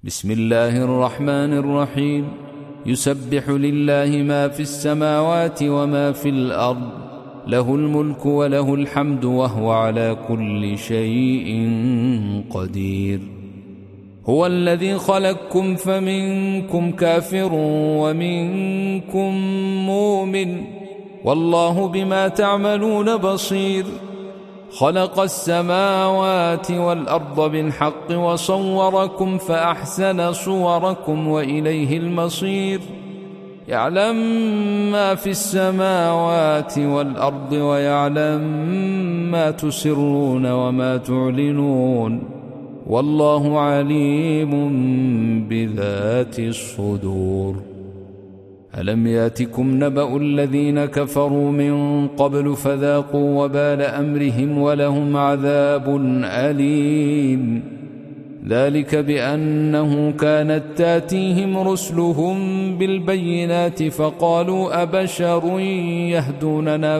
بسم الله الرحمن الرحيم. يسبح لله ما في السماوات وما في الأرض، له الملك وله الحمد وهو على كل شيء قدير. هو الذي خلقكم فمنكم كافر ومنكم مؤمن، والله بما تعملون بصير. خلق السماوات والأرض بالحق وصوركم فأحسن صوركم وإليه المصير. يعلم ما في السماوات والأرض ويعلم ما تسرون وما تعلنون، والله عليم بذات الصدور. ألم ياتكم نبأ الذين كفروا من قبل فذاقوا وبال أمرهم ولهم عذاب أليم. ذلك بأنه كانت تاتيهم رسلهم بالبينات فقالوا أبشر يهدوننا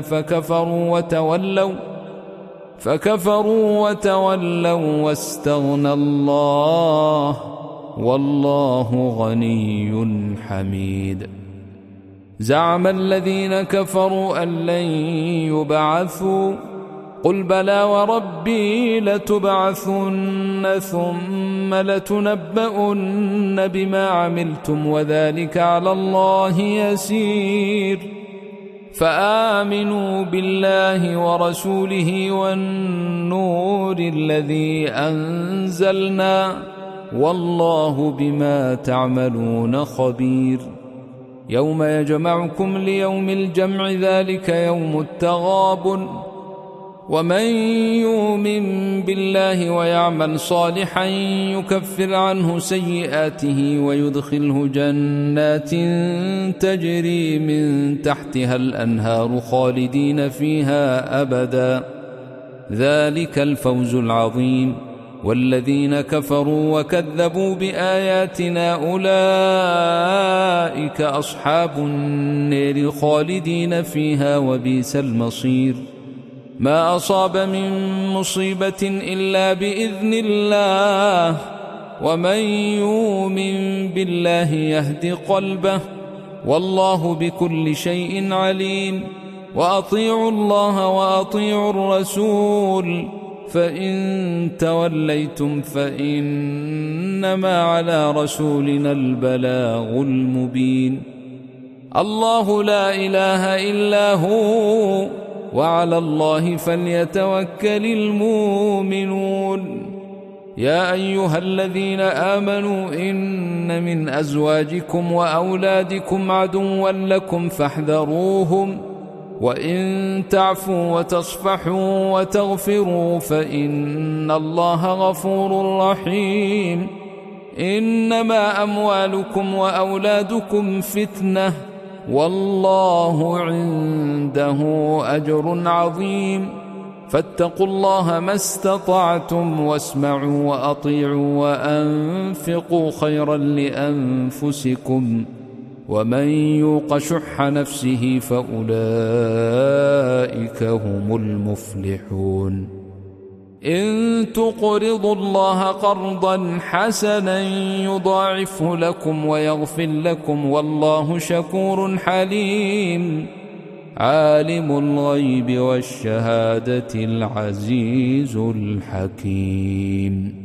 فكفروا وتولوا واستغنى الله، والله غني حميد. زعم الذين كفروا أن لن يبعثوا، قل بلى وربي لتبعثن ثم لتنبؤن بما عملتم وذلك على الله يسير. فآمنوا بالله ورسوله والنور الذي أنزلنا، والله بما تعملون خبير. يوم يجمعكم ليوم الجمع ذلك يوم التغابن، ومن يؤمن بالله ويعمل صالحا يكفر عنه سيئاته ويدخله جنات تجري من تحتها الأنهار خالدين فيها أبدا، ذلك الفوز العظيم. والذين كفروا وكذبوا بآياتنا أولئك أصحاب النار خالدين فيها وبئس المصير. ما أصاب من مصيبة إلا بإذن الله، ومن يؤمن بالله يهد قلبه، والله بكل شيء عليم. وأطيعوا الله وأطيعوا الرسول، فإن توليتم فإنما على رسولنا البلاغ المبين. الله لا إله إلا هو، وعلى الله فليتوكل المؤمنون. يا أيها الذين آمنوا إن من أزواجكم وأولادكم عدوا لكم فاحذروهم، وإن تعفوا وتصفحوا وتغفروا فإن الله غفور رحيم. إنما أموالكم وأولادكم فتنة، والله عنده أجر عظيم. فاتقوا الله ما استطعتم واسمعوا وأطيعوا وأنفقوا خيرا لأنفسكم، ومن يوق شح نفسه فأولئك هم المفلحون. إن تقرضوا الله قرضا حسنا يضاعفه لكم ويغفر لكم، والله شكور حليم. عالم الغيب والشهادة العزيز الحكيم.